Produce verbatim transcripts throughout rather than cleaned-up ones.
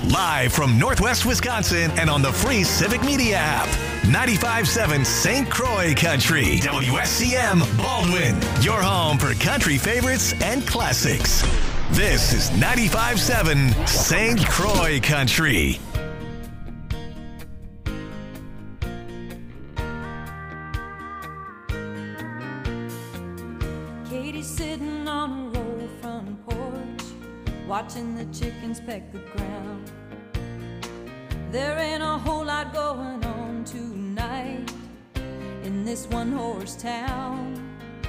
Live from Northwest Wisconsin and on the free Civic Media app. ninety-five point seven Saint Croix Country. W S C M Baldwin. Your home for country favorites and classics. This is ninety-five point seven Saint Croix Country. Katie's sitting on her old front porch, watching the chickens peck the ground. There ain't a whole lot going on tonight in this one-horse town.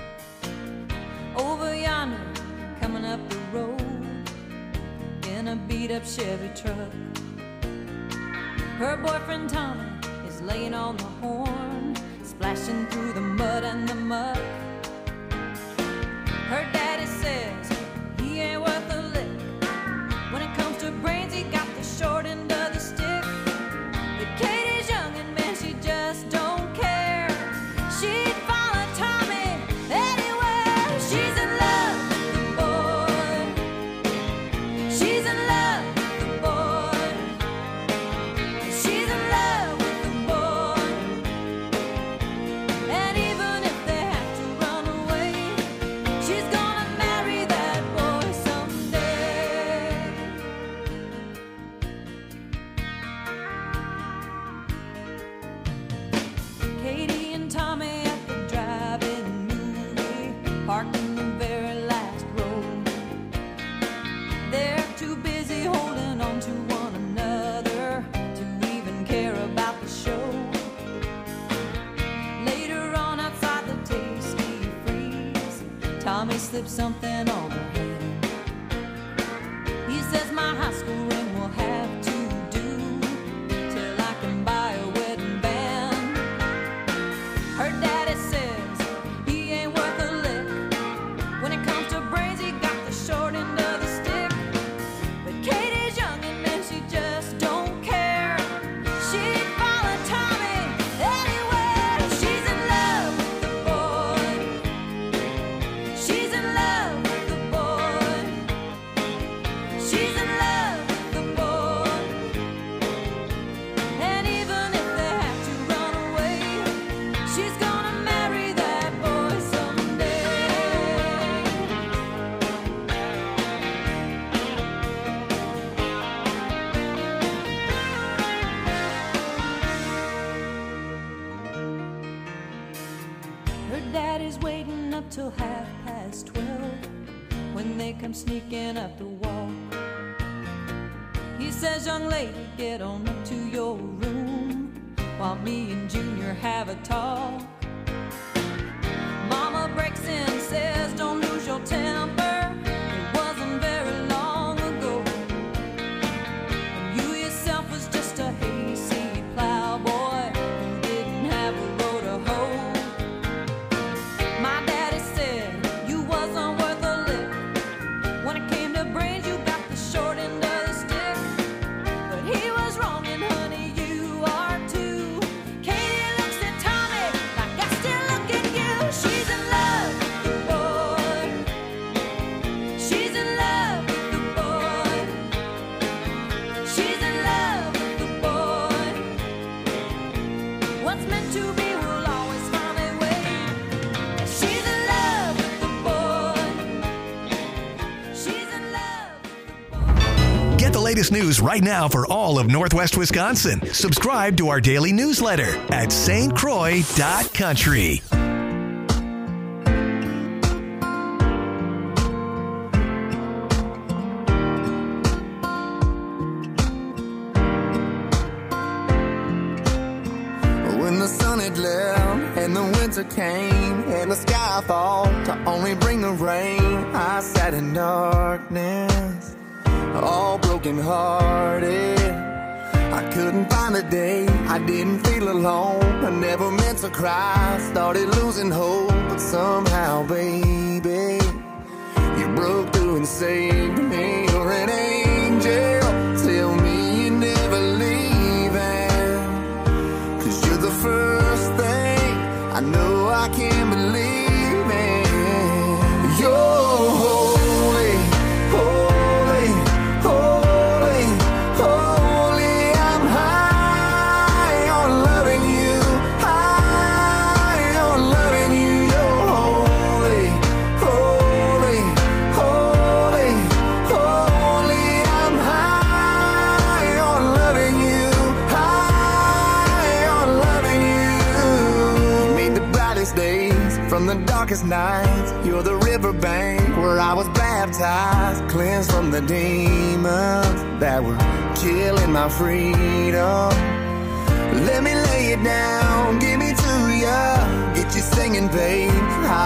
Over yonder, coming up the road in a beat-up Chevy truck, her boyfriend Tommy is laying on the horn, splashing through the mud and the muck. Her daddy says he ain't worth a lick. When it comes to brains, he got the short end of the stick. But Katie's young and man, she just don't care. She'd follow Tommy anywhere. She's in love with the boy. She's in love with the boy. She's in love with the boy. And even if they have to run away, she's gonna marry that boy someday. Katie and Tommy at the drive-in movie, parked in the very last row. They're too busy holding on to one another to even care about the show. Later on outside the Tasty Freeze, Tommy slipped something on her hand. He says my high school ring will have to do till I can buy a wedding band. Her daddy says he ain't worth a lick. When it comes to brains, he got the short end of the stick. But Katie's young and then she just don't care. She'd follow Tommy anywhere. She's in love with the boy. She's in love with the boy. She's in love with the boy. And even if they have to run away, she's gonna marry that boy someday. Her daddy's waiting up till half past twelve when they come sneaking up the walk. He says, young lady, get on up to your room while me and Junior have a talk. Mama breaks in, says, don't lose your temper. It wasn't very long ago when you yourself was just a hayseed plowboy who didn't have a row to hoe. My daddy said you wasn't worth a lick. When it came to brains, you got the short end of the stick. But he was wrong, and honey, you are too. Katie looks at Tommy like I still look at you. She's in love with the boy. She's in love with the boy. She's in love with the boy. What's meant to be will always find a way. She's in love with the boy. She's in love with the boy. Get the latest news right now for all of Northwest Wisconsin. Subscribe to our daily newsletter at S T Croix dot country. When the sun had left and the winter came and the sky fall to only bring the rain, I sat in darkness, all broken hearted. I couldn't find a day I didn't feel alone. I never meant to cry, started losing hope, but somehow, baby, you broke through and saved me. You're an angel, tell me you're never leaving, 'cause you're the first thing I know I can believe in. You're holy, holy, holy, holy. the darkest nights. You're the riverbank where I was baptized, cleansed from the demons that were killing my freedom. Let me lay it down, give me to ya, get you singing, babe.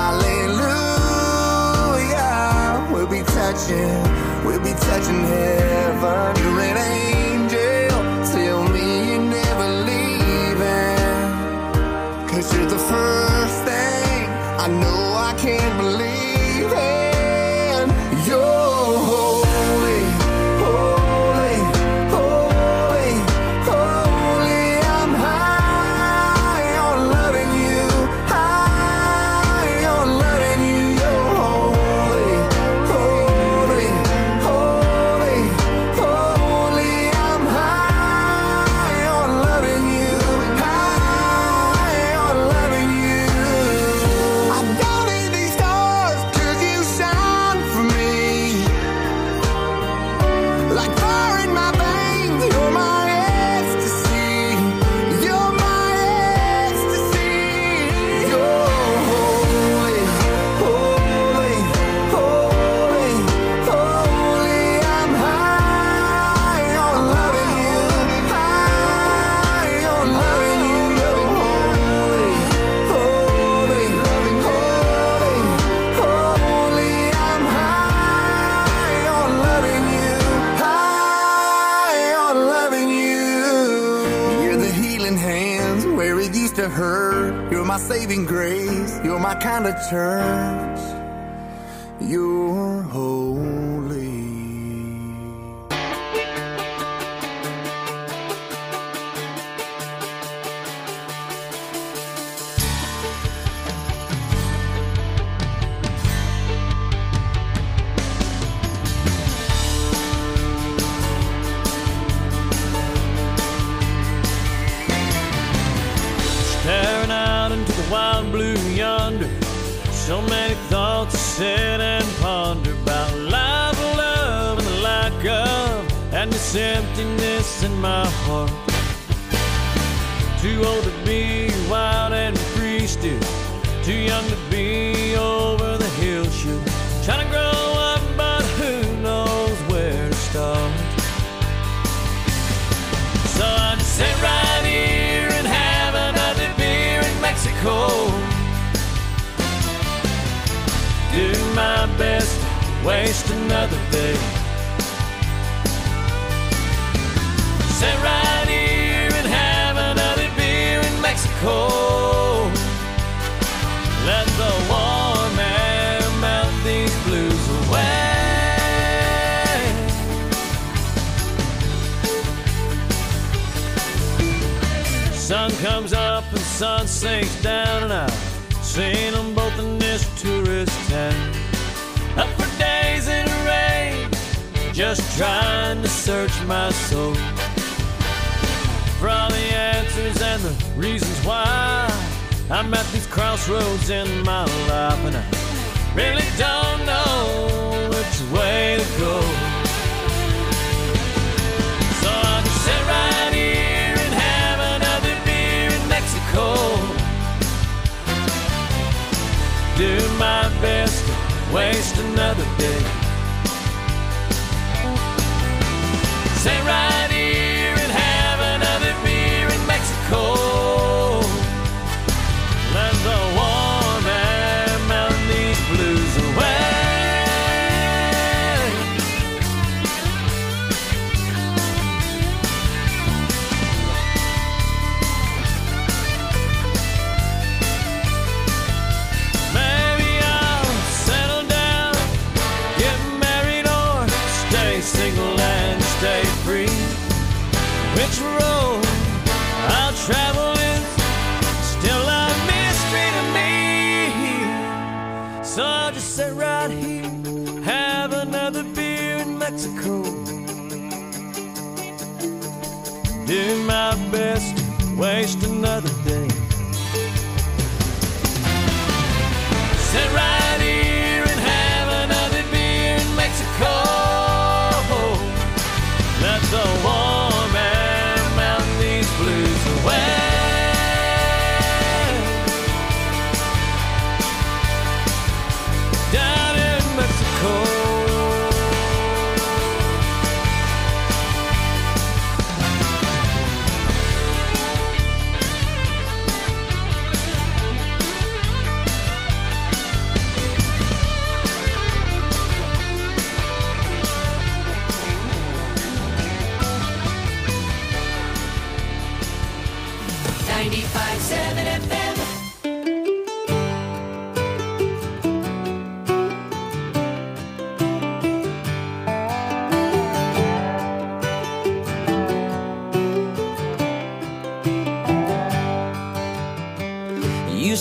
Hallelujah. We'll be touching, we'll be touching heaven. You're an angel, tell me you're never leaving. Cause you're the first thing I know I can't believe in. You're holy, holy, holy, holy. I'm high on loving you, high on loving you. You're holy, holy, holy, holy. I'm high on loving you, high on loving you. I don't need these stars 'cause you shine for me. Like fire in my veins, you're my ecstasy. You're my ecstasy. You're holy, holy, holy, holy. I'm high on loving you, high on loving you. You're holy, holy, holy, holy. I'm high on loving you, high on loving you. You're the healing hands where it used to hurt. You're my saving grace. You're my kind of church. You're holy. Staring out into the wild blue yonder, so many thoughts to sit and ponder about life, love, and the lack of, and this emptiness in my heart. Too old to be wild and free still, too young to be over the hill shoot. Trying to grow up, but who knows where to start. So I just sit right here and have another beer in Mexico. Do my best to waste another day. Sit right here and have another beer in Mexico. Let the warm air melt these blues away. Sun comes up and sun sinks down, and I've seen them both in this tourist town. Up for days in the rain, just trying to search my soul for all the answers and the reasons why I'm at these crossroads in my life, and I really don't know which way to go. So I'll just sit right here and have another beer in Mexico. Do my best to waste another day. Sit right here and have another beer in Mexico. Let the warm air melt these blues away. Maybe I'll settle down, get married, or stay single and stay free. Which road I'll travel is still a mystery to me. So I'll just sit right here, have another beer in Mexico. Do my best to waste another day. Sit right here and have another beer in Mexico. Let the warm air melt these blues away.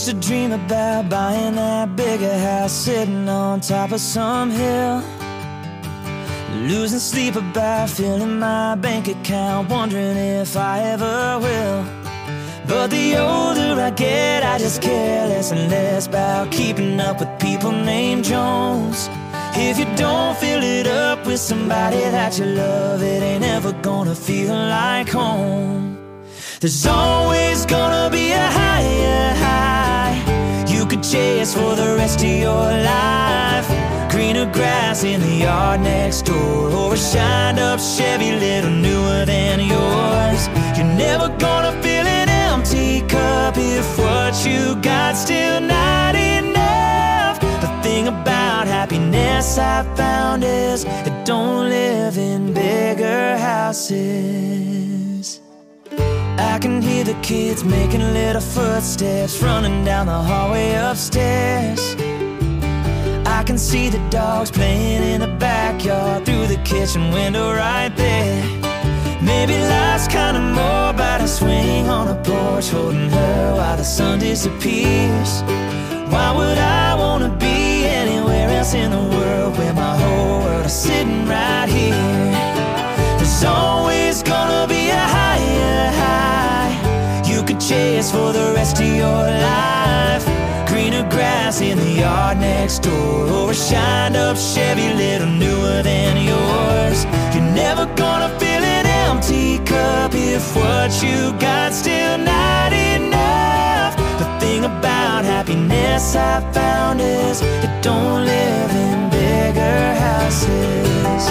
to dream about buying that bigger house, sitting on top of some hill, losing sleep about filling my bank account, wondering if I ever will. But the older I get, I just care less and less about keeping up with people named Jones. If you don't fill it up with somebody that you love, it ain't ever gonna feel like home. There's always gonna be a higher high you could chase for the rest of your life. Greener grass in the yard next door, or a shined up Chevy little newer than yours. You're never gonna fill an empty cup if what you got still not enough. The thing about happiness I found is it don't live in bigger houses. I can hear the kids making little footsteps running down the hallway upstairs. I can see the dogs playing in the backyard through the kitchen window right there. Maybe life's kinda more about a swing on a porch, holding her while the sun disappears. Why would I wanna be anywhere else in the world where my whole world is sitting right here? There's always gonna be a higher high you could chase for the rest of your life. Greener grass in the yard next door, or a shined up Chevy little newer than yours. You're never gonna fill an empty cup if what you got still not enough. The thing about happiness I found is it don't live in bigger houses.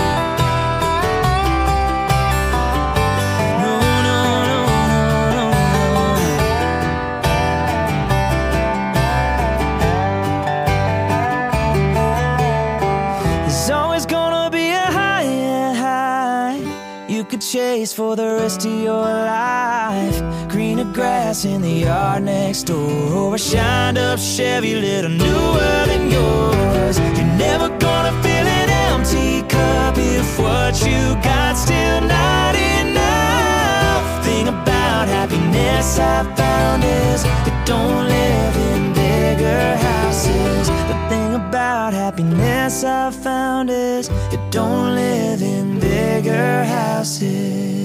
Chase for the rest of your life. Greener grass in the yard next door, or a shined up Chevy little newer than yours. You're never gonna fill an empty cup if what you got still not enough. Thing about happiness I found is it don't live in bigger houses. The thing about happiness I found is it don't live in bigger houses.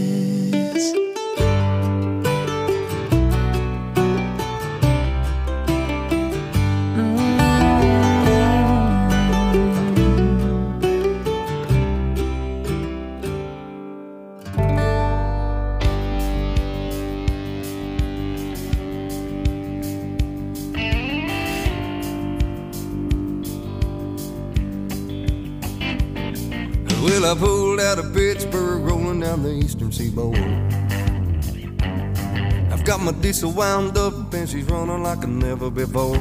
Well, I pulled out of Pittsburgh, rolling down the eastern seaboard. I've got my diesel wound up and she's running like never before.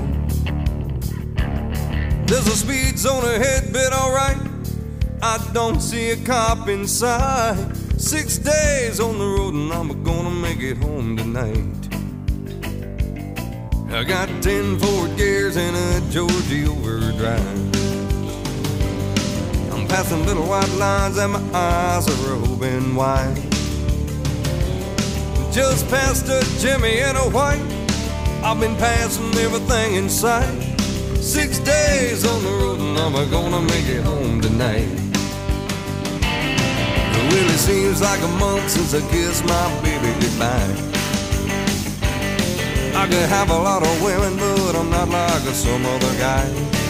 There's a speed zone ahead, but alright, I don't see a cop in sight. Six days on the road and I'm gonna make it home tonight. I got ten forward gears and a Georgia overdrive. Passing little white lines and my eyes are open wide. Just past a Jimmy and a white, I've been passing everything in sight. Six days on the road and I'm gonna make it home tonight. Well, it seems like a month since I kissed my baby goodbye. I could have a lot of women, but I'm not like some other guy.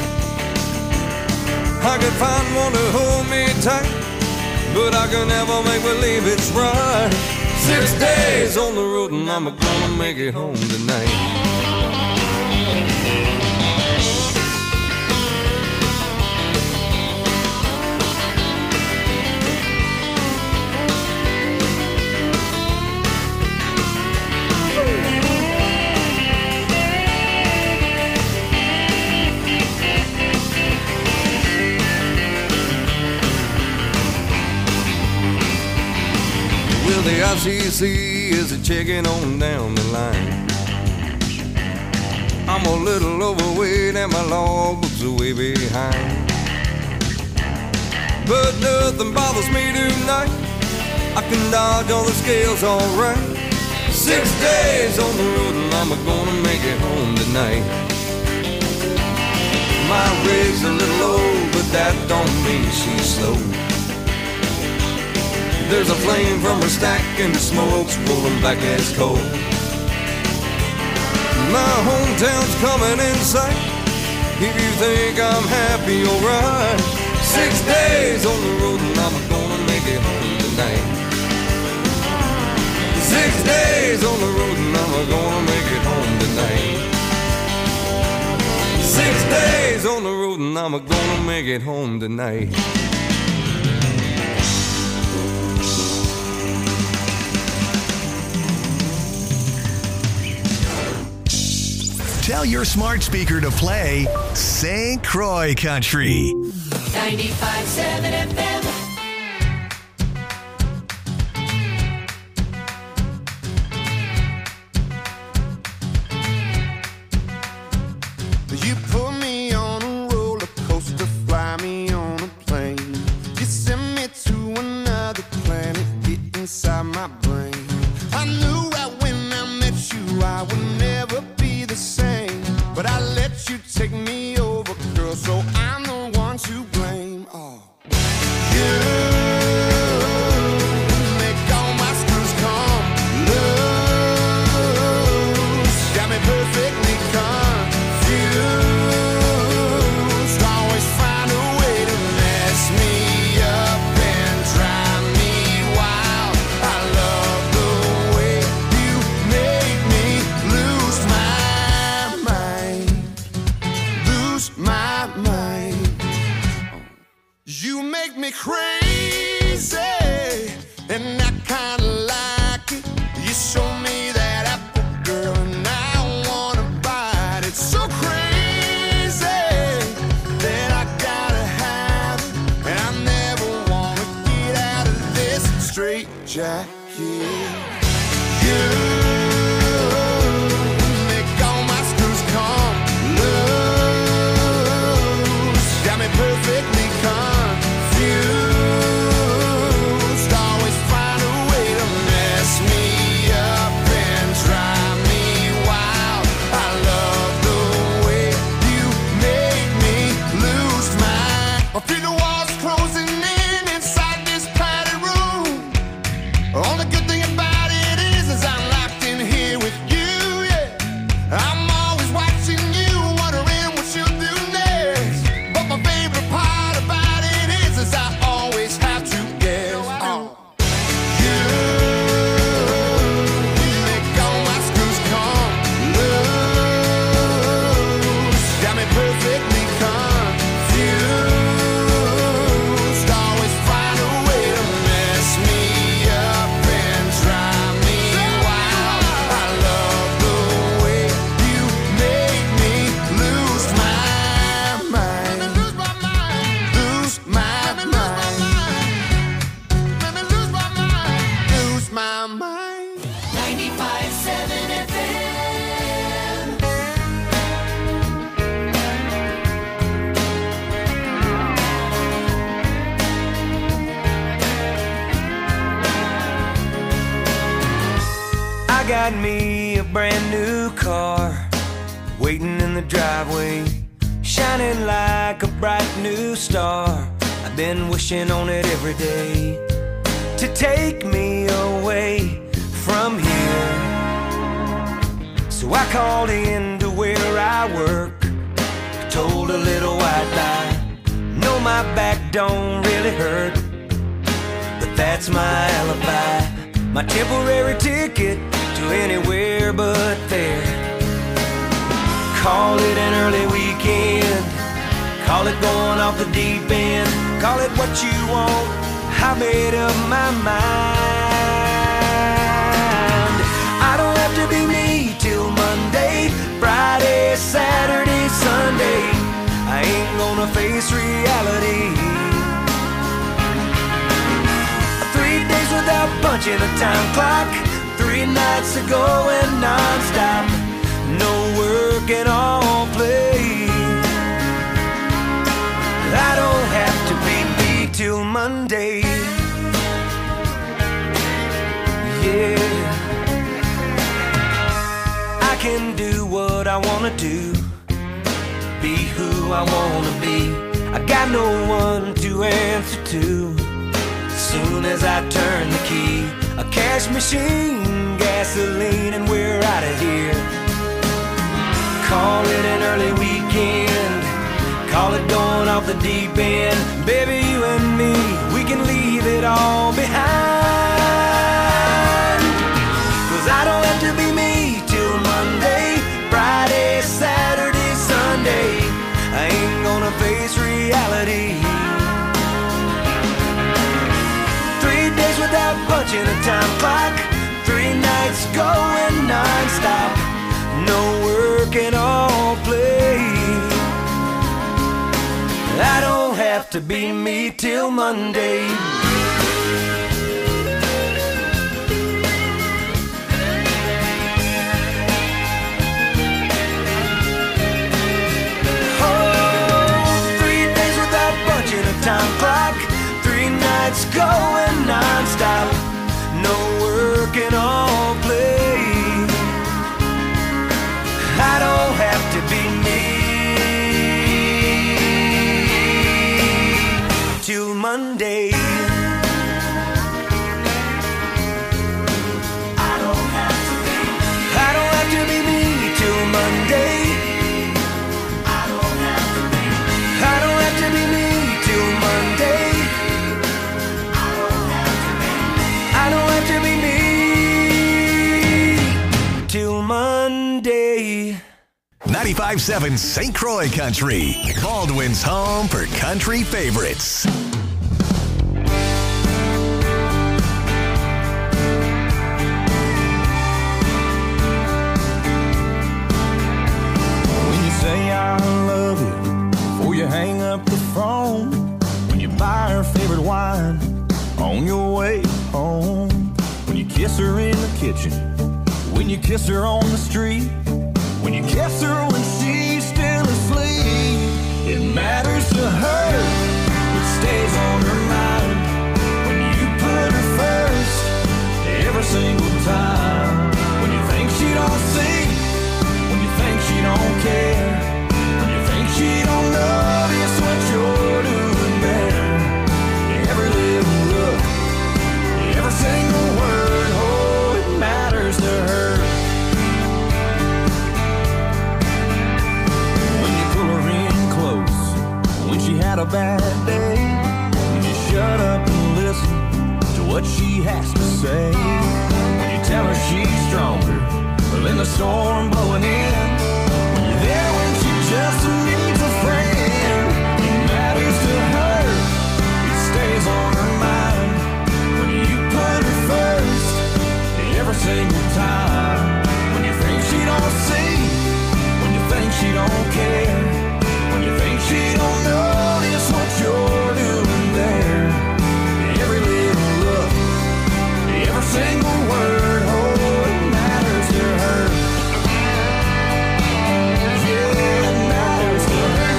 I could find one to hold me tight, but I can never make believe it's right. Six days on the road and I'm gonna make it home tonight. The I C C is a checking on down the line. I'm a little overweight and my logbook's way behind, but nothing bothers me tonight. I can dodge all the scales alright. Six days on the road and I'm gonna make it home tonight. My rig's a little old, but that don't mean she's slow. There's a flame from her stack and the smoke's rolling back as coal. My hometown's coming in sight. If you think I'm happy, alright. Six days on the road and I'm gonna make it home tonight. Six days on the road and I'm gonna make it home tonight. Six days on the road and I'm gonna make it home tonight. Tell your smart speaker to play Saint Croix Country. ninety-five seven F M. You put me on a roller coaster, fly me on a plane. You send me to another planet, get inside my brain. I knew right when I met you I would never be the same, but I let you take me over, girl, so I'm the one to blame. Oh, you make all my screws come loose, got me perfectly confused. Always find a way to mess me up and drive me wild. I love the way you make me lose my mind, lose my mind. You make me crazy, and I kinda like it. You show me that apple, girl, and I wanna bite it. So crazy that I gotta have it, and I never wanna get out of this straight jacket. You make all my screws come loose, got me perfectly confused. Always find a way to mess me up and drive me wild. I love the way you make me lose my. I feel the walls closing in inside this padded room. Only good thing about it is, is I'm locked in here with you, yeah. I'm always watching you, wondering what you'll do next. But my favorite part about it is, is I always have to guess. Oh. You make all my screws come loose, got me perfectly confused. Always find a way to mess me up and drive me wild. I love the way you make me lose my mind, lose my mind, lose my mind, lose my mind, lose my mind. ninety-five seven F M. I got me a brand new car, waiting in the driveway, shining like a bright new star. I've been wishing on it every day to take me away from here. So I called in to where I work, told a little white lie. No, my back don't really hurt, but that's my alibi, my temporary ticket to anywhere but there. Call it an early weekend, call it going off the deep end, call it what you want, I made up my mind. I don't have to be me till Monday, Friday, Saturday, Sunday. I ain't gonna face reality. Three days without punching a time clock, three nights of going non-stop, no work and all play. I don't have to be me till Monday. Yeah, can do what I wanna do, be who I wanna be. I got no one to answer to. As soon as I turn the key, a cash machine, gasoline, and we're out of here. Call it an early weekend, call it going off the deep end. Baby, you and me, we can leave it all behind. Cause I don't have to be me till Monday, Friday, Saturday, Sunday. I ain't gonna face reality. Three days without punching a time clock, three nights going non-stop. No work and all play. I don't have to be me till Monday. Time clock, three nights going non-stop. No work and all play. I don't have to be me till Monday. I don't have to be. I don't have to be me till Monday. I don't have to be. I don't have to be me. Monday, I don't have to be. I don't have to be me till Monday. ninety-five seven Saint Croix Country, Baldwin's home for country favorites. When you say I love you before you hang up the phone, buy her favorite wine on your way home, when you kiss her in the kitchen, when you kiss her on the street, when you kiss her when she's still asleep. It matters to her, it stays on her mind. When you put her first every single time, when you think she don't see, when you think she don't care, when you think she don't notice what you're doing there. Every little look, every single word, oh, it matters to her. When you pull her in close, when she had a bad day, when you shut up and listen to what she has to say, when you tell her she's stronger than the storm blowing in, when you're there when she just needs a friend. It matters to her, stays on her mind. When you put her first every single time, when you think she don't see, when you think she don't care, when you think she don't notice what you're doing there. Every little look, every single word, oh, it matters to her. Yeah, it matters to her.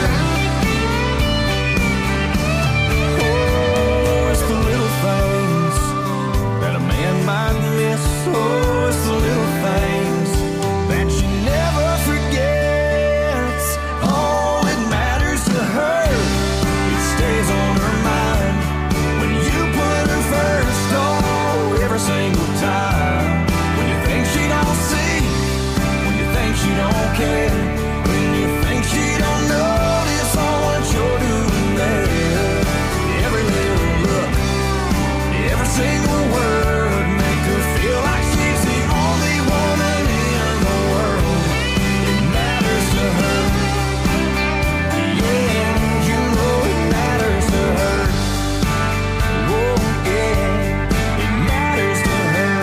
Oh, it's the little things that she never forgets. Oh, it matters to her, it stays on her mind. When you put her first, oh, every single time. When you think she don't see, when you think she don't care, when you think she don't notice all what you're doing there. Every little look, every single word, feel like she's the only woman in the world. It matters to her. Yeah, you know it matters to her. Oh, yeah, it matters to her.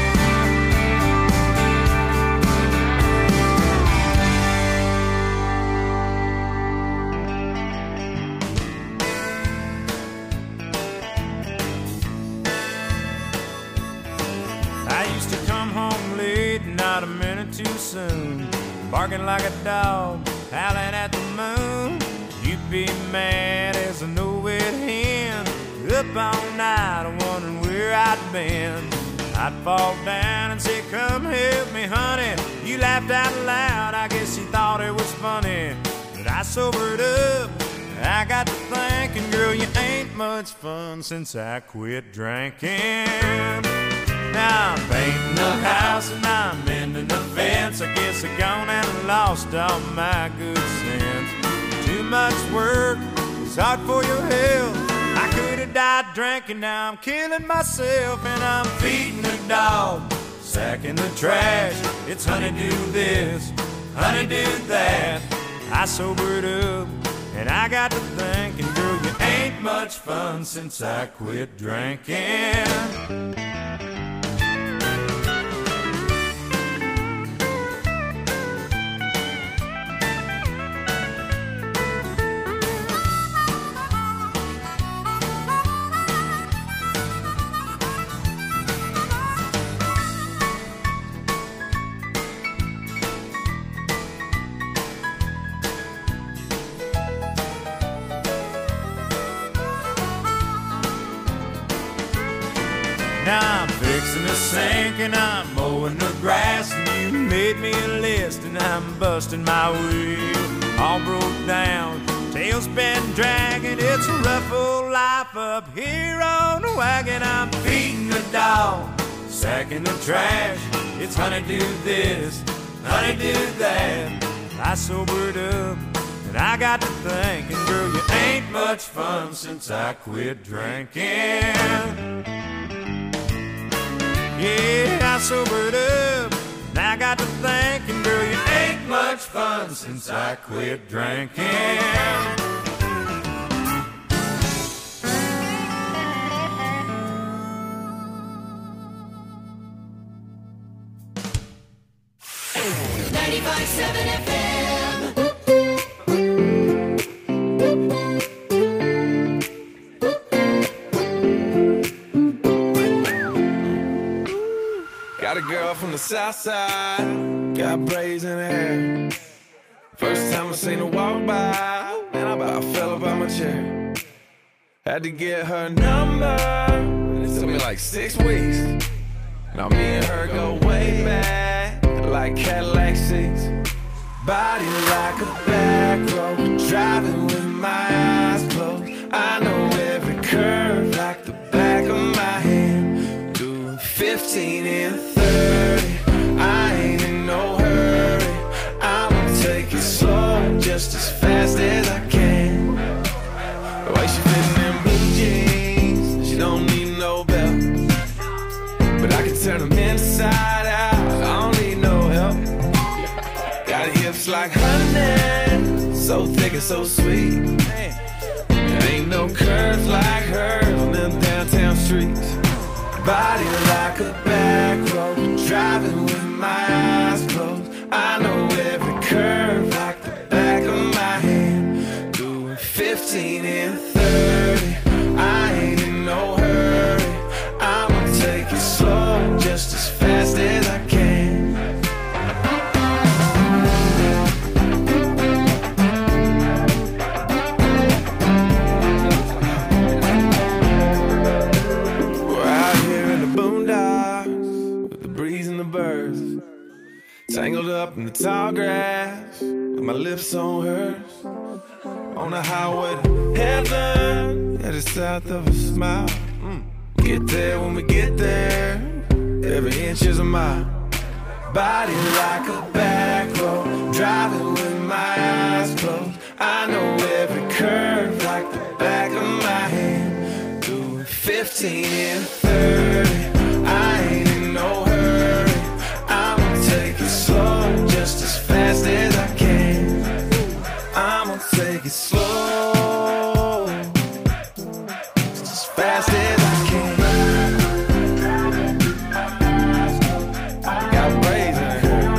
Not a minute too soon, barking like a dog, howling at the moon. You'd be mad as a no-wet hen, up all night wondering where I'd been. I'd fall down and say, come help me, honey. You laughed out loud, I guess you thought it was funny. But I sobered up, I got to thinking, girl, you ain't much fun since I quit drinking. Now I'm painting the house and I'm mending the fence. I guess I gone and lost all my good sense. Too much work, it's hard for your health. I could have died drinking, now I'm killing myself. And I'm feeding the dog, sacking the trash. It's honeydew this, honeydew that. I sobered up and I got to thinking, girl, you ain't much fun since I quit drinking. Now I'm fixing the sink and I'm mowing the grass, and you made me a list and I'm busting my wheel. All broke down, tail's been dragging. It's a rough old life up here on the wagon. I'm feeding the dog, sacking the trash. It's honeydew this, honeydew that. I sobered up and I got to thinking, girl, you ain't much fun since I quit drinking. Yeah, I sobered up, and I got to thinking, girl, you ain't much fun since I quit drinking. ninety-five point seven F M. Got a girl from the south side, got braids in her hair. First time I seen her walk by, man, I about fell up out my chair. Had to get her number, it took me like six weeks. Now me and her go way back, like Cadillac seats. Body like a back road, driving with my eyes closed. I know every curve like the back of my hand. Doing fifteen and thirty, I ain't in no hurry. I'ma take it slow, just as fast as I can. The way she fitting in blue jeans, she don't need no belt. But I can turn them inside out, I don't need no help. Got hips like honey, so thick and so sweet. There ain't no curves like hers on them downtown streets. Body like a back road, driving with my eyes closed. I know every curve like the back of my hand. Doing fifteen and thirty, I ain't in no hurry. I'ma take it slow, just as fast as I can. Tangled up in the tall grass, with my lips on hers. On the highway to heaven, at the south of a smile. Mm. Get there when we get there, every inch is a mile. Body like a back road, driving with my eyes closed. I know every curve like the back of my hand. Doing fifteen and thirty, I ain't in no hurry. I'ma take it slow, just as fast as I can. I'ma take it slow, just as fast as I can. Got braids in her hair.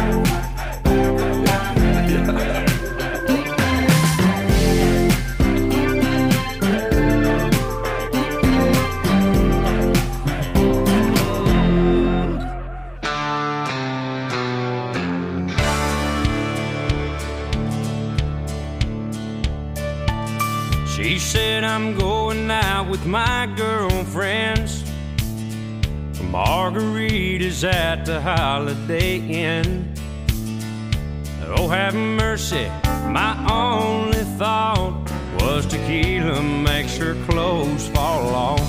She said I'm going out with my girlfriends. margaritas at the Holiday Inn. Oh, have mercy, my only thought was tequila makes her clothes fall off.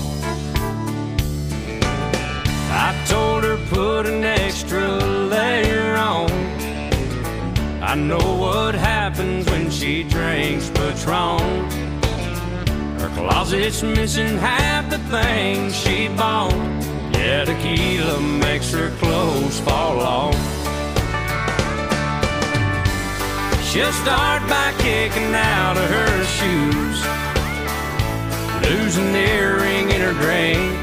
I told her put an extra layer on. I know what happens when she drinks Patron. Her closet's missing half the things she bought. Yeah, tequila makes her clothes fall off. She'll start by kicking out of her shoes, lose an earring in her drink,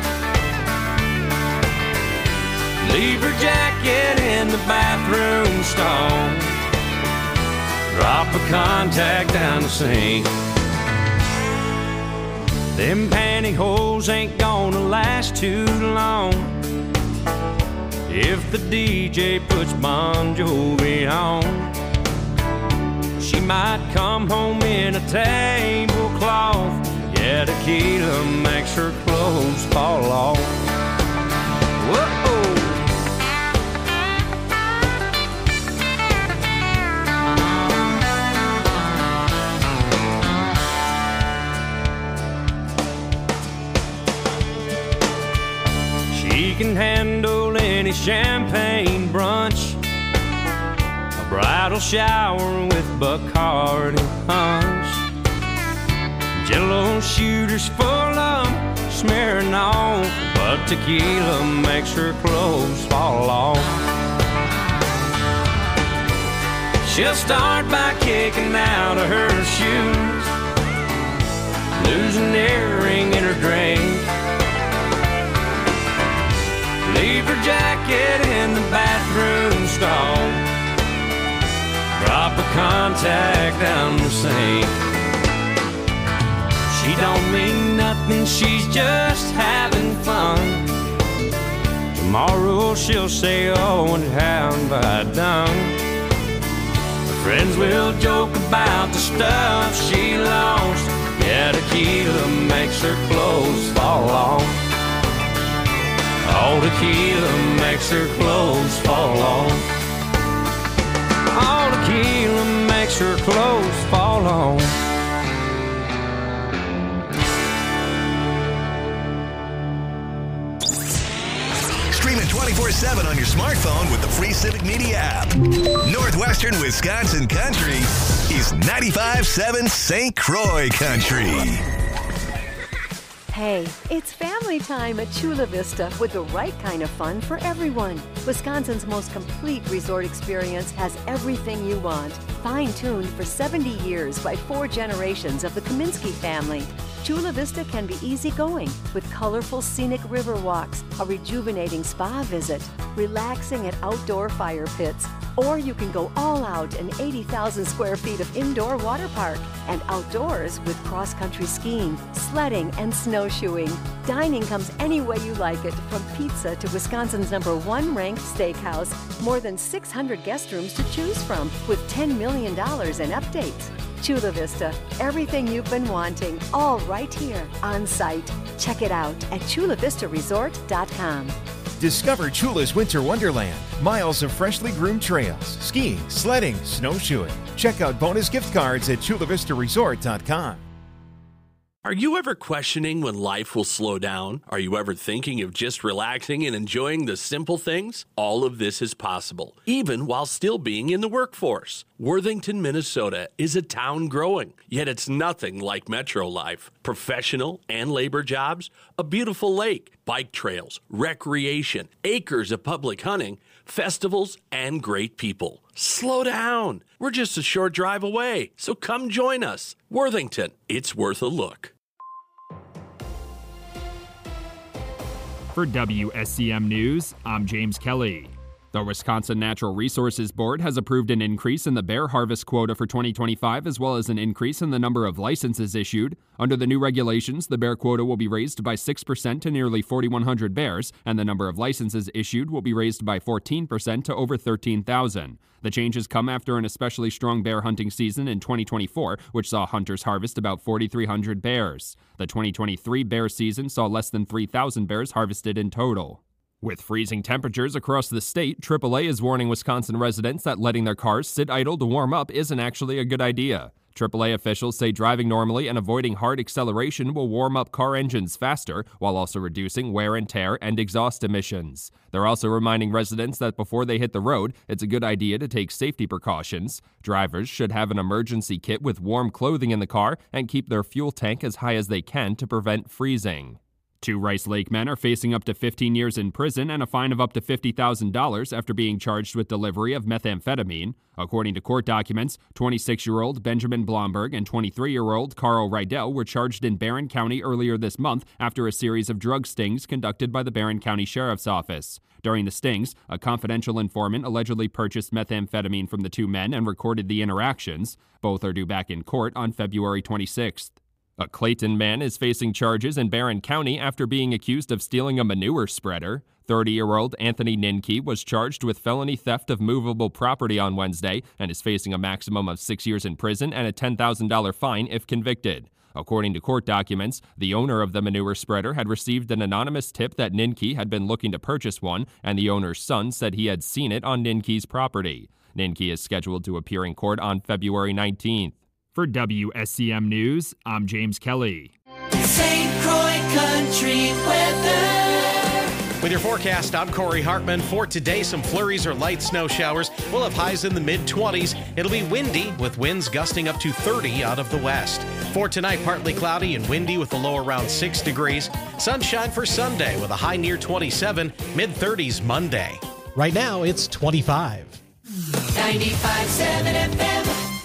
leave her jacket in the bathroom stall, drop a contact down the sink. Them pantyhose ain't gonna last too long if the D J puts Bon Jovi on. She might come home in a tablecloth. Yeah, tequila makes her clothes fall off. Whoa! She can handle any champagne brunch, bridal shower with Bacardi punch, Jello shooters full of smearing on, but tequila makes her clothes fall off. She'll start by kicking out of her shoes, lose an earring in her drink, leave her jacket in the bathroom stall, drop a contact down the sink. She don't mean nothing, she's just having fun. Tomorrow she'll say, oh, and how have I done? Her friends will joke about the stuff she lost. Yeah, tequila makes her clothes fall off. Oh, tequila makes her clothes fall off. All tequila makes her clothes fall on. Streaming twenty-four seven on your smartphone with the free Civic Media app. Northwestern Wisconsin Country is ninety-five point seven Saint Croix Country. Hey, it's family time at Chula Vista with the right kind of fun for everyone. Wisconsin's most complete resort experience has everything you want. Fine-tuned for seventy years by four generations of the Kaminsky family. Chula Vista can be easygoing with colorful scenic river walks, a rejuvenating spa visit, relaxing at outdoor fire pits, or you can go all out in eighty thousand square feet of indoor water park and outdoors with cross-country skiing, sledding, and snowshoeing. Dining comes any way you like it, from pizza to Wisconsin's number one ranked steakhouse. More than six hundred guest rooms to choose from with ten million dollars in updates. Chula Vista, everything you've been wanting, all right here on site. Check it out at chula vista resort dot com. Discover Chula's Winter Wonderland. Miles of freshly groomed trails, skiing, sledding, snowshoeing. Check out bonus gift cards at chula vista resort dot com. Are you ever questioning when life will slow down? Are you ever thinking of just relaxing and enjoying the simple things? All of this is possible, even while still being in the workforce. Worthington, Minnesota is a town growing, yet it's nothing like metro life. Professional and labor jobs, a beautiful lake, bike trails, recreation, acres of public hunting, festivals, and great people. Slow down. We're just a short drive away, so come join us. Worthington, it's worth a look. For W S C M News, I'm James Kelly. The Wisconsin Natural Resources Board has approved an increase in the bear harvest quota for twenty twenty-five, as well as an increase in the number of licenses issued. Under the new regulations, the bear quota will be raised by six percent to nearly four thousand one hundred bears, and the number of licenses issued will be raised by fourteen percent to over thirteen thousand. The changes come after an especially strong bear hunting season in twenty twenty-four, which saw hunters harvest about four thousand three hundred bears. The twenty twenty-three bear season saw less than three thousand bears harvested in total. With freezing temperatures across the state, triple A is warning Wisconsin residents that letting their cars sit idle to warm up isn't actually a good idea. triple A officials say driving normally and avoiding hard acceleration will warm up car engines faster, while also reducing wear and tear and exhaust emissions. They're also reminding residents that before they hit the road, it's a good idea to take safety precautions. Drivers should have an emergency kit with warm clothing in the car and keep their fuel tank as high as they can to prevent freezing. Two Rice Lake men are facing up to fifteen years in prison and a fine of up to fifty thousand dollars after being charged with delivery of methamphetamine. According to court documents, twenty-six-year-old Benjamin Blomberg and twenty-three-year-old Carl Rydell were charged in Barron County earlier this month after a series of drug stings conducted by the Barron County Sheriff's Office. During the stings, a confidential informant allegedly purchased methamphetamine from the two men and recorded the interactions. Both are due back in court on February twenty-sixth. A Clayton man is facing charges in Barron County after being accused of stealing a manure spreader. thirty-year-old Anthony Ninke was charged with felony theft of movable property on Wednesday and is facing a maximum of six years in prison and a ten thousand dollars fine if convicted. According to court documents, the owner of the manure spreader had received an anonymous tip that Ninke had been looking to purchase one, and the owner's son said he had seen it on Ninke's property. Ninke is scheduled to appear in court on February nineteenth. For W S C M News, I'm James Kelly. Saint Croix Country weather. With your forecast, I'm Corey Hartman. For today, some flurries or light snow showers. We'll have highs in the mid-twenties. It'll be windy with winds gusting up to thirty out of the west. For tonight, partly cloudy and windy with a low around six degrees. Sunshine for Sunday with a high near twenty-seven, mid-thirties Monday. Right now, it's twenty-five. ninety-five point seven F M.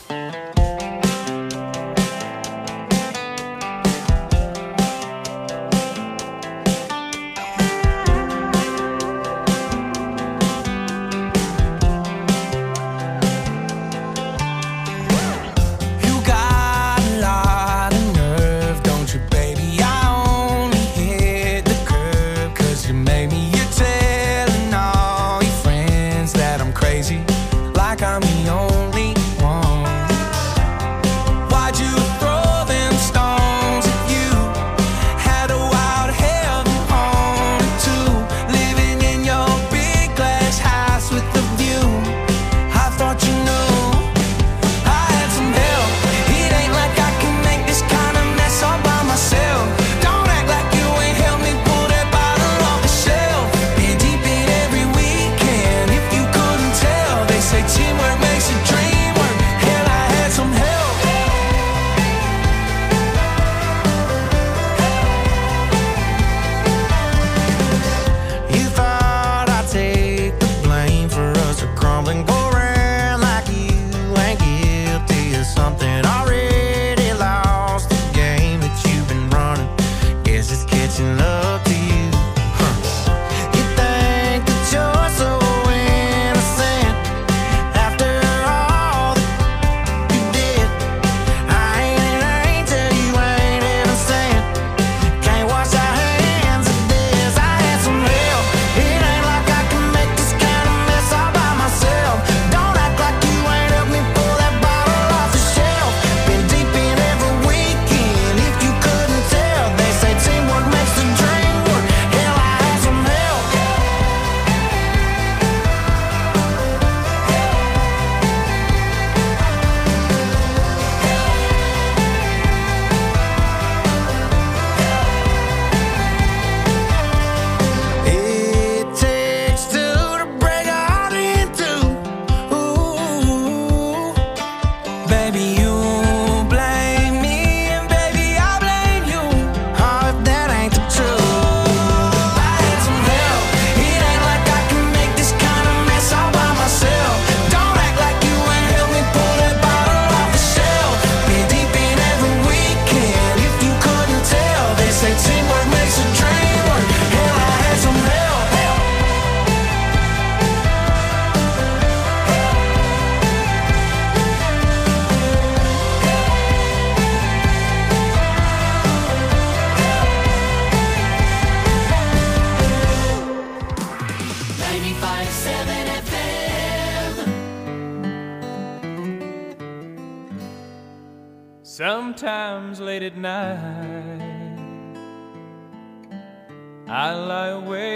Sometimes late at night I lie awake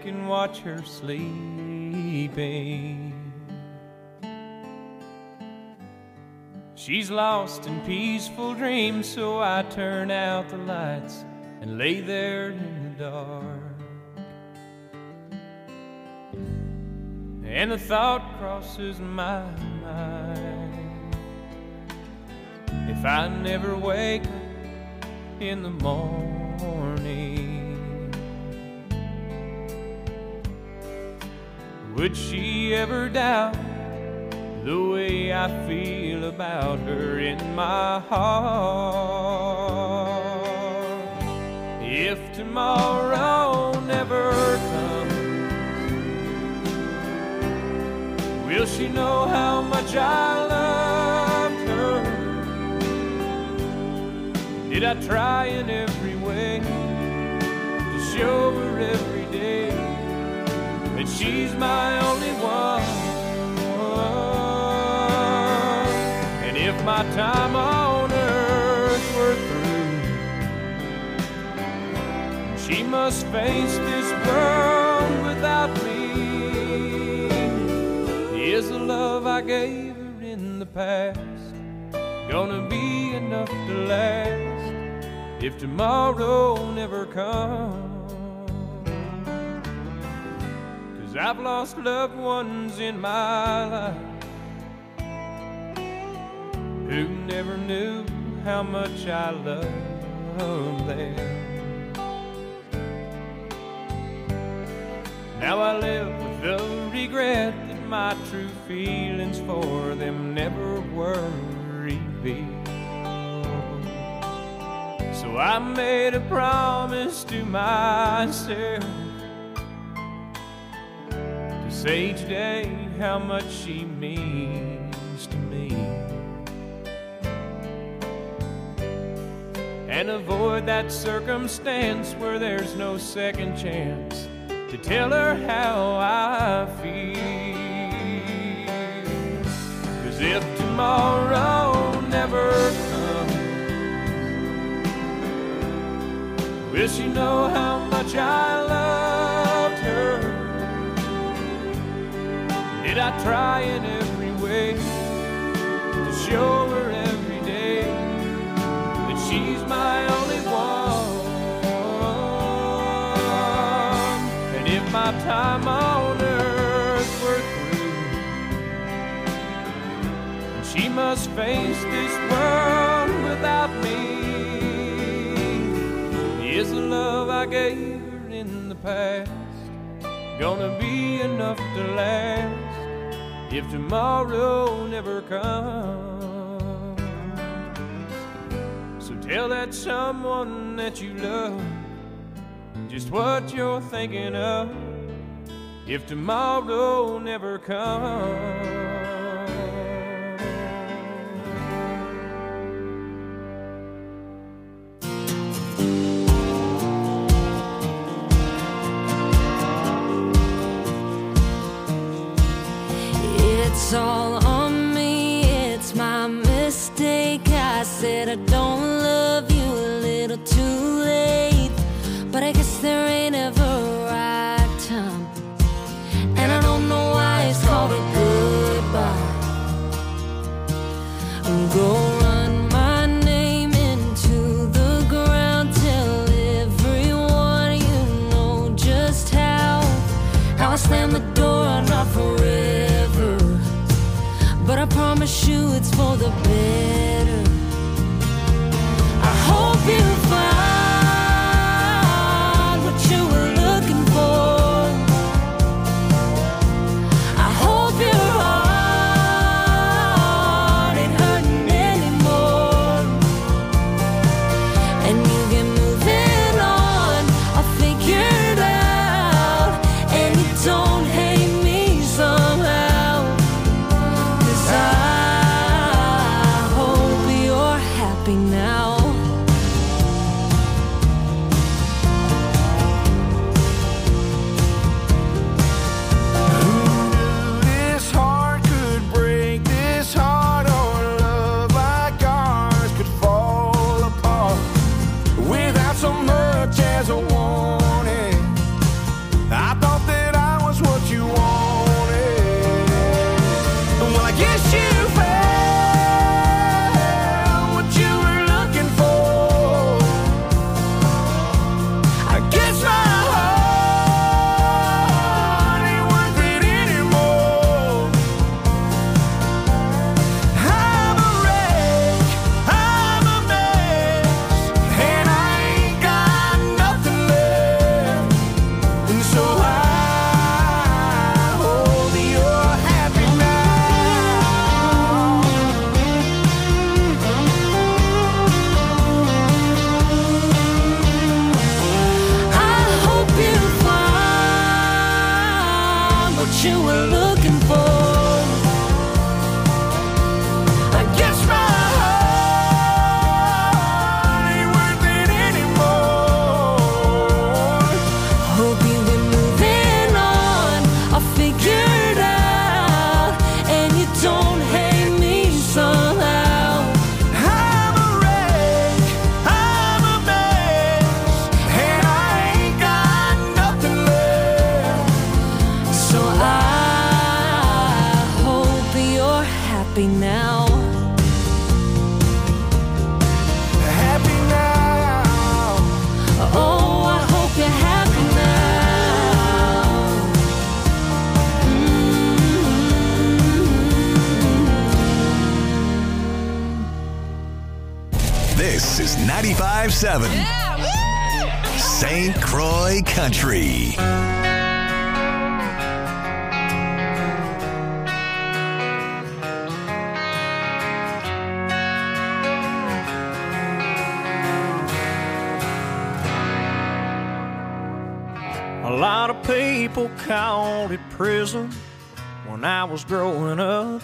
awake and watch her sleeping. She's lost in peaceful dreams, so I turn out the lights and lay there in the dark. And the thought crosses my mind, if I never wake up in the morning, would she ever doubt the way I feel about her in my heart? If tomorrow never comes, will she know how much I loved her? Did I try in every way to show her every day that she's my only one? And if my time on earth were through, she must face this world without me, is the love I gave her in the past gonna be enough to last if tomorrow never comes? 'Cause I've lost loved ones in my life who never knew how much I loved them. Now I live with the regret that my true feelings for them never were revealed. So I made a promise to myself to say each day how much she means to me, and avoid that circumstance where there's no second chance to tell her how I feel. 'Cause if tomorrow never comes, will she know how much I loved her? Did I try in every way to show her every day that she's my only one? And if my time on earth were through, she must face this world without me, is the love I gave her in the past gonna be enough to last if tomorrow never comes? So tell that someone that you love just what you're thinking of if tomorrow never comes. It's all on me, it's my mistake. I said I don't love you a little too late, but I guess there ain't ever a right time, and I don't know why it's called a goodbye. Go run my name into the ground, tell everyone you know just how how I slam the door, not forever, but I promise you it's for the better. I hope you find what you were looking for. I hope your heart ain't hurting anymore, and you get moving on. I'll figure it out, and you don't hate me somehow. 'Cause I hope you're happy now. you were looking for. I guess my heart ain't worth it anymore. Hope you've been moving on, I figured out, and you don't hate me somehow. I'm a wreck, I'm a mess, and I ain't got nothing left. So I hope you're happy now. Happy now. Oh, I hope you're happy now. This is ninety-five seven Saint Croix Country. A lot of people called it prison when I was growing up.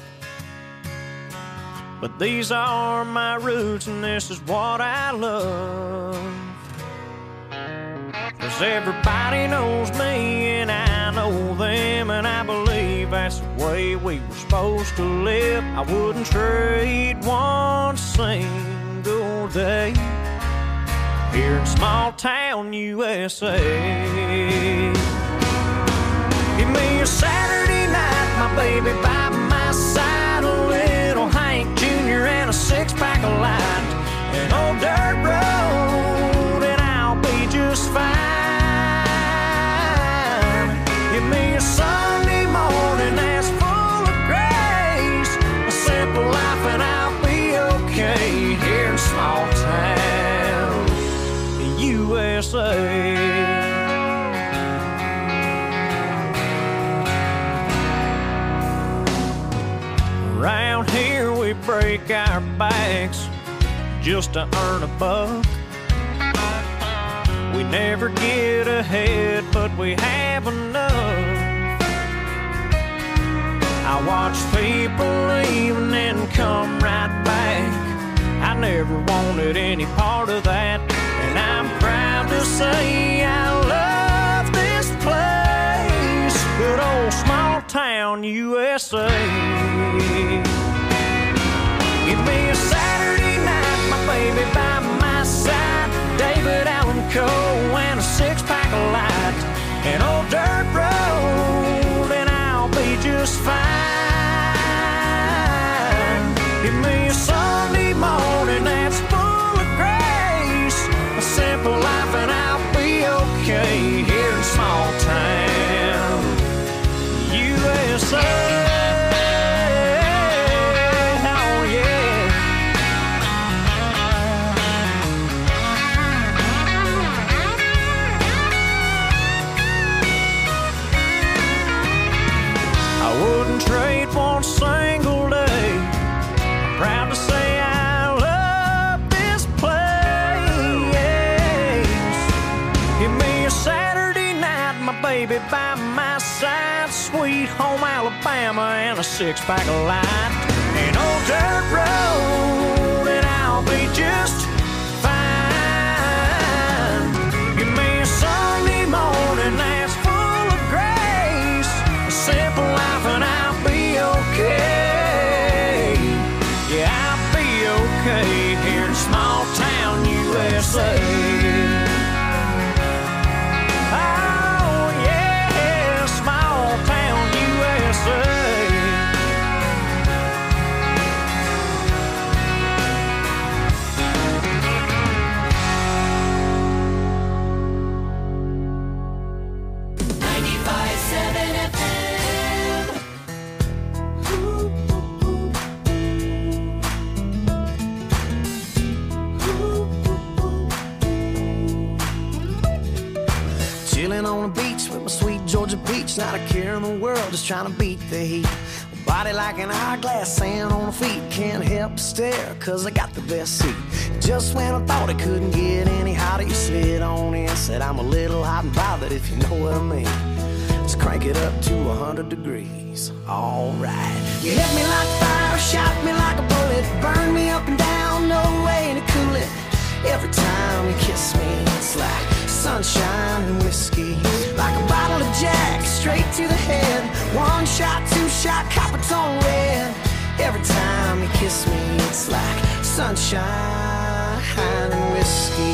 But these are my roots and this is what I love. 'Cause everybody knows me and I know them, and I believe that's the way we were supposed to live. I wouldn't trade one single day here in small town U S A. Give me a Saturday night, my baby by my side, a little Hank Junior and a six-pack of light, an old dirt road, and I'll be just fine. Give me a Sunday morning that's full of grace, a simple life, and I'll be okay here in small town U S A. Around here we break our backs just to earn a buck. We never get ahead, but we have enough. I watch people leave and then come right back. I never wanted any part of that, and I'm proud to say I love this place, good old small town U S A. Give me a Saturday night, my baby by my side, David Allen Coe and a six-pack of light, an old dirt road, and I'll be just fine. Give me a Sunday morning that's full of grace, a simple life, and I'll be okay here in small town U S A. Trade one single day. I'm proud to say I love this place. Give me a Saturday night, my baby by my side, sweet home Alabama and a six-pack of light, an old dirt road, and I'll be just fine. Give me a Sunday morning that's full of grace, a simple life, and I'll okay. Yeah, I'll be okay here in small town U S A. Oh yeah, small town U S A. ninety-five seven F M. Chilling on the beach with my sweet Georgia peach, not a care in the world, just trying to beat the heat. Body like an hourglass, sand on the feet, can't help but stare, cause I got the best seat. Just when I thought it couldn't get any hotter, you slid on in, said I'm a little hot and bothered, if you know what I mean. Let's crank it up to one hundred degrees. All right. You hit me like fire, shot me like a bullet, burn me up and down, no way to cool it. Every time you kiss me, it's like sunshine and whiskey. Like a bottle of Jack, straight to the head. One shot, two shot, copper tone red. Every time you kiss me, it's like sunshine and whiskey.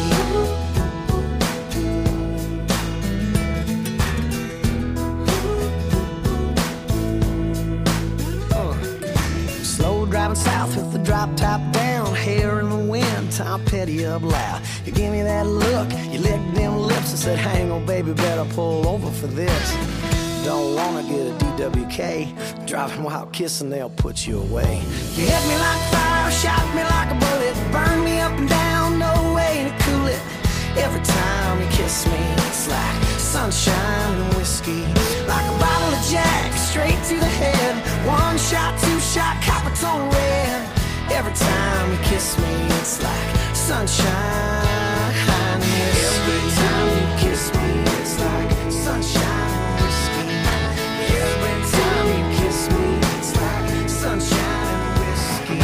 Driving south with the drop top down, hair in the wind, Tom Petty up loud. You give me that look, you licked them lips and said, hang on baby, better pull over for this. Don't wanna get a D W K, driving while kissing, they'll put you away. You hit me like fire, shot me like a bullet, burn me up and down, no way to cool it. Every time you kiss me, it's like sunshine and whiskey. Like a bottle of Jack, straight to the head. One shot, two shot, copper tone red. Every time you kiss me, it's like sunshine and whiskey. Every time you kiss me, it's like sunshine and whiskey. Every time you kiss me, it's like sunshine and whiskey.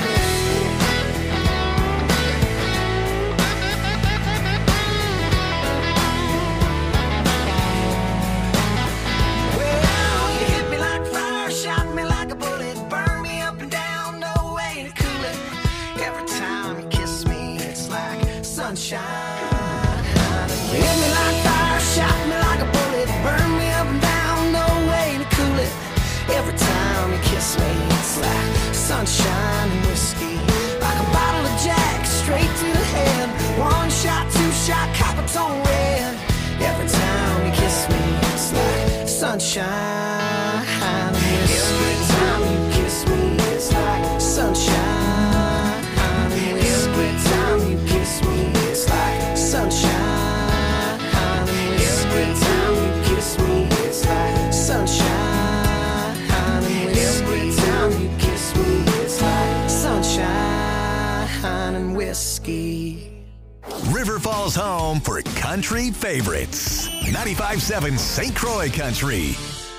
Sunshine. You hit me like fire, shot me like a bullet, burn me up and down, no way to cool it. Every time you kiss me, it's like sunshine and whiskey. Like a bottle of Jack, straight to the head. One shot, two shot, copper tone red. Every time you kiss me, it's like sunshine and whiskey. Every time you kiss me, it's like sunshine and whiskey. Every time you kiss me, it's like sunshine and whiskey. Every time you kiss me, it's like sunshine and whiskey. Every time you kiss me, it's like sunshine and whiskey. River Falls home for country favorites. ninety-five point seven Saint Croix Country.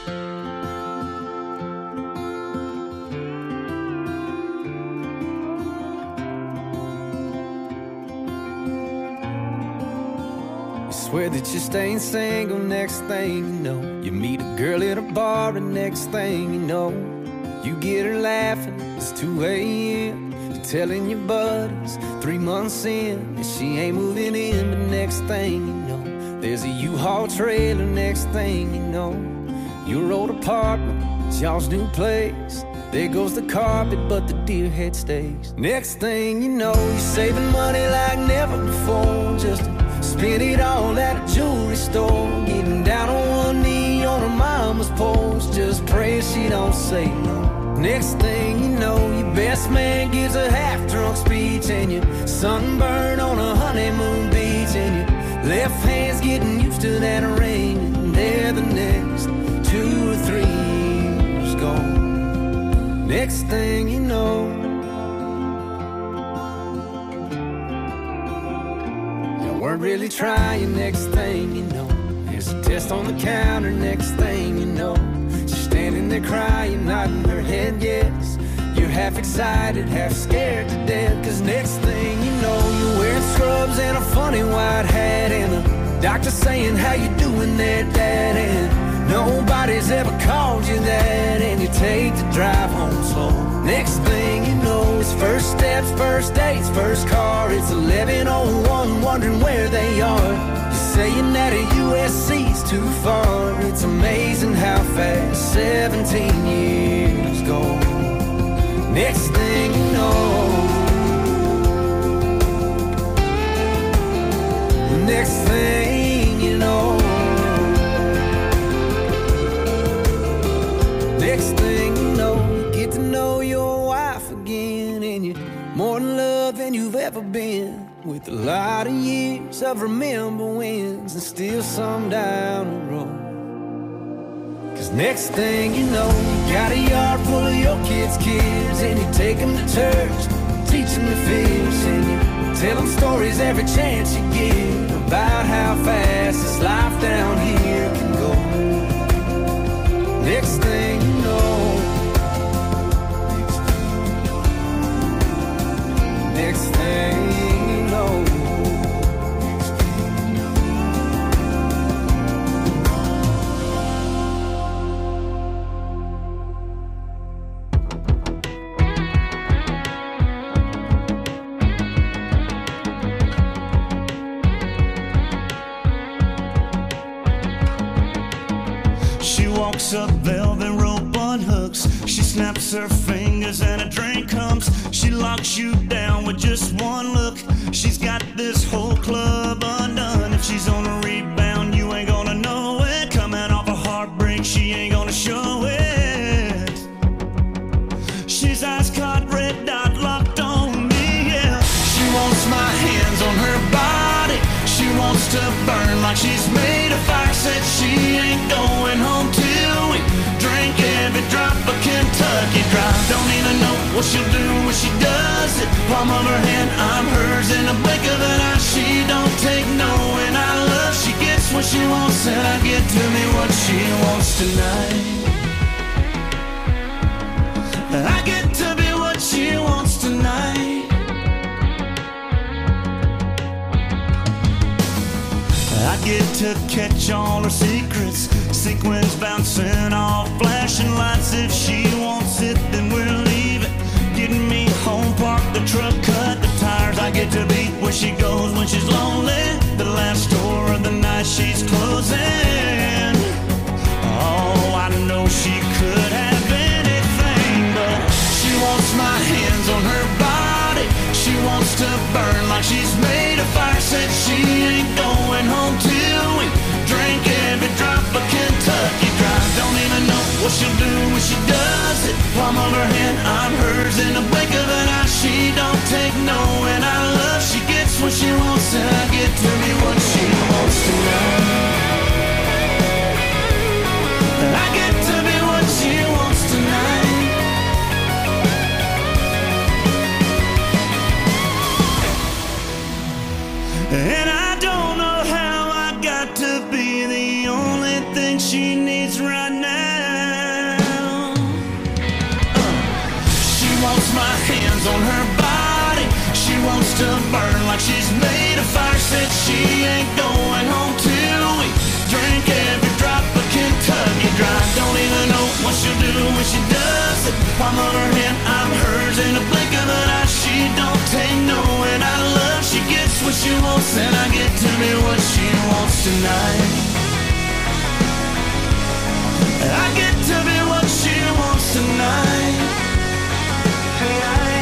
Swear that you're staying single, next thing you know, you meet a girl at a bar, and next thing you know, you get her laughing, it's two a.m. You're telling your buddies, three months in, that she ain't moving in. But next thing you know, there's a U-Haul trailer. Next thing you know, your old apartment, it's y'all's new place. There goes the carpet, but the deer head stays. Next thing you know, you're saving money like never before, just to spend it all at a jewelry store. Getting down on one knee on her mama's porch, just praying she don't say no. Next thing you know, your best man gives a half-drunk speech, and you're sunburned on a honeymoon beach, and your left hand's getting used to that ring, and there the next two or three years gone. Next thing you know, weren't really trying. Next thing you know, there's a test on the counter. Next thing you know, she's standing there crying, nodding her head yes. You're half excited, half scared to death, cause next thing you know, you're wearing scrubs and a funny white hat, and the doctor saying, how you doing there, Dad? And nobody's ever called you that, and you take the drive home slow. Next thing you know, it's first steps, first dates, first car. It's eleven oh one, wondering where they are. You're saying that a U S C's too far. It's amazing how fast seventeen years go. Next thing you know, next thing you know, next thing you know, you get to know your wife again, and you're more in love than you've ever been, with a lot of years of remember wins and still some down the road. Cause next thing you know, you got a yard full of your kids' kids, and you take them to church, teach them to fish, and you tell them stories every chance you get about how fast this life down here can go. Next thing you know, next thing you know. She walks up velvet rope on hooks. She snaps her fingers and a drink comes. She locks you down with just one look. She's got this whole club undone. If she's on a rebound, you ain't gonna know it. Coming off a heartbreak, she ain't gonna show it. She's ice caught, red dot locked on me, yeah. She wants my hands on her body. She wants to burn like she's made of fire. Said she ain't going home till we drink every drop of Kentucky Dry. Don't even know what she'll do when she does it. Palm of her hand, I'm hers in the blink of an eye. She don't take no, and I love she gets what she wants, and I get to me what she wants tonight. I get to be what she wants tonight. I get to catch all her secrets. Sequins bouncing off flashing lights. If she wants it, then we'll leave it. Getting me home, park the truck, cut the tires. I get to be where she goes when she's lonely. The last store of the night she's closing. Oh, I know she could have anything, but she wants my hands on her body. She wants to burn like she's made of fire. Said she ain't going home till we drink every drop of Kentucky Dry. Don't even know what she'll do when she does it. Palm of her hand, I'm hers in the blink of an eye. She don't take no, and I love she gets what she wants, and I get to be what she wants tonight. I get to be what she wants tonight. And I don't know how I got to be the only thing she needs right now. Uh, she wants my hands on her body. She wants to burn like she's made of fire. Said she ain't going home till we drink every drop of Kentucky Dry. Don't even know what she'll do when she does it. Palm of her hand, I'm hers in the blink of an eye. She don't take no, and I love she gets what she wants, and I get to be what she wants tonight. I get to be what she wants tonight. Hey, I,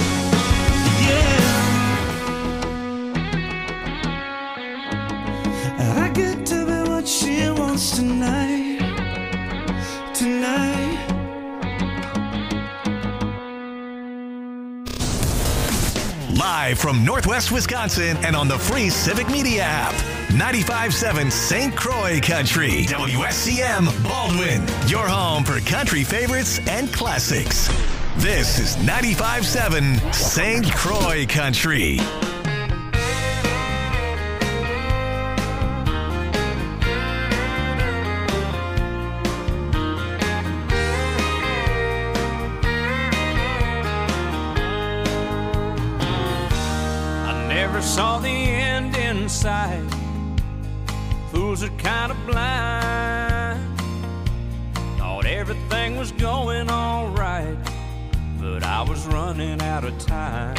yeah. I get to be what she wants tonight. Tonight. Live from Northwest Wisconsin and on the free Civic Media app. ninety-five point seven Saint Croix Country. W S C M Baldwin. Your home for country favorites and classics. This is ninety-five point seven Saint Croix Country. Saw the end in sight. Fools are kind of blind. Thought everything was going all right, but I was running out of time.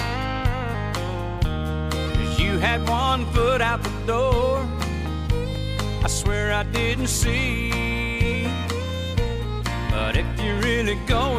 'Cause you had one foot out the door, I swear I didn't see. But if you're really going